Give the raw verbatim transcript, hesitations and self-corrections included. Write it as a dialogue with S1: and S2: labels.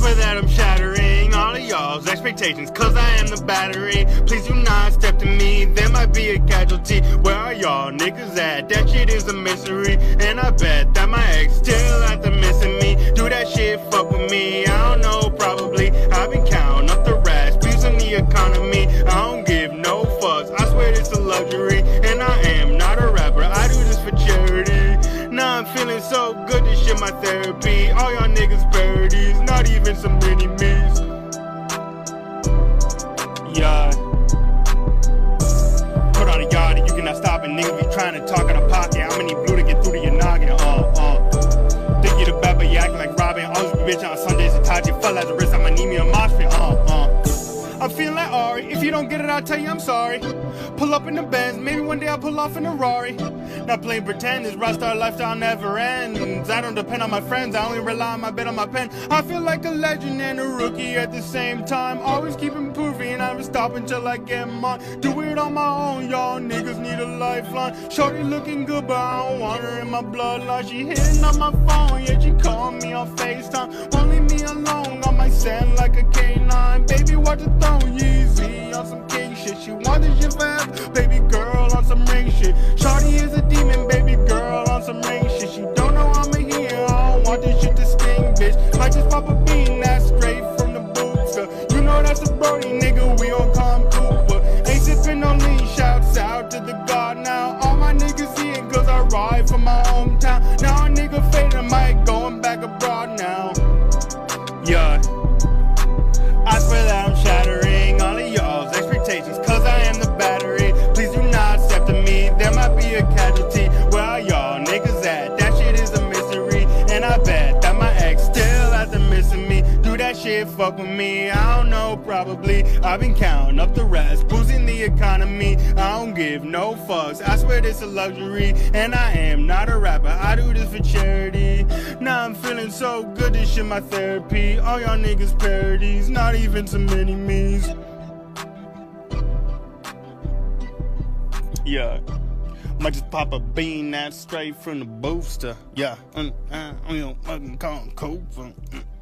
S1: swear that I'm shattering all of y'all's expectations, cause I am the battery. Please do not step to me, there might be a casualty. Where are y'all niggas at? That shit is a mystery. And I bet that my ex still out there missing me. Do that shit fuck with me? I don't know, probably. I've been counting up the rats, abusing the economy. I don't give no fucks, I swear it's a luxury. And I am not a rapper, I do this for charity. Now I'm feeling so good, this shit my therapy. All y'all niggas parodies, not even some mini-me's. Yeah. Put on a yard and you cannot stop it. Niggas be trying to talk out of pocket. How many blue to get through to your noggin? Uh, uh. Think you the bad, but you acting like Robin. Always be bitch on Sundays, Itachi. Fell as a wrist, I'ma need me a mosh pit. Uh, uh. I'm feeling like Ari. If you don't get it, I'll tell you I'm sorry. Pull up in the Benz, maybe one day I'll pull off in a Rari. Not playing pretend, this rockstar lifestyle never ends. I don't depend on my friends, I only rely on my bed on my pen. I feel like a legend and a rookie at the same time. Always keep improving, I never stop until I get mine. Do it on my own, y'all niggas need a lifeline. Shorty looking good, but I don't want her in my bloodline. She hitting on my phone, yet she calling me on FaceTime. Won't leave me alone, I might sound like a K nine. Baby, watch the throne, Yeezy on some king shit. She want this shit forever, baby girl on some ring shit. Shorty is a demon, baby girl on some ring shit. She don't know I'm a hero, I don't want this shit to sting, bitch. Might just pop a bean, that's straight from the booster. You know that's a Brody, nigga, we on Calm Cooper. Ain't sippin' on lean, shouts out to the God now. All my niggas eatin' cause I ride from my hometown. Now a nigga fading, might going back abroad now. Yeah. I swear that I'm shattering all of y'all's expectations, cause I am the battery. Please do not step to me, there might be a casualty. Where are y'all niggas at? That shit is a mystery. And I bet that my ex still out there missing me. Do that shit fuck with me? I don't know, probably. I've been counting up the rest, boosting the economy. I don't give no fucks, I swear this a luxury. And I am not a rapper, I do this for charity. Now I'm feeling so good, this shit my therapy. All y'all niggas parodies, not even some mini-me's. Yeah. Might just pop a bean, that's straight from the booster. Yeah. Uh, uh, I'm gonna fucking call him Cooper.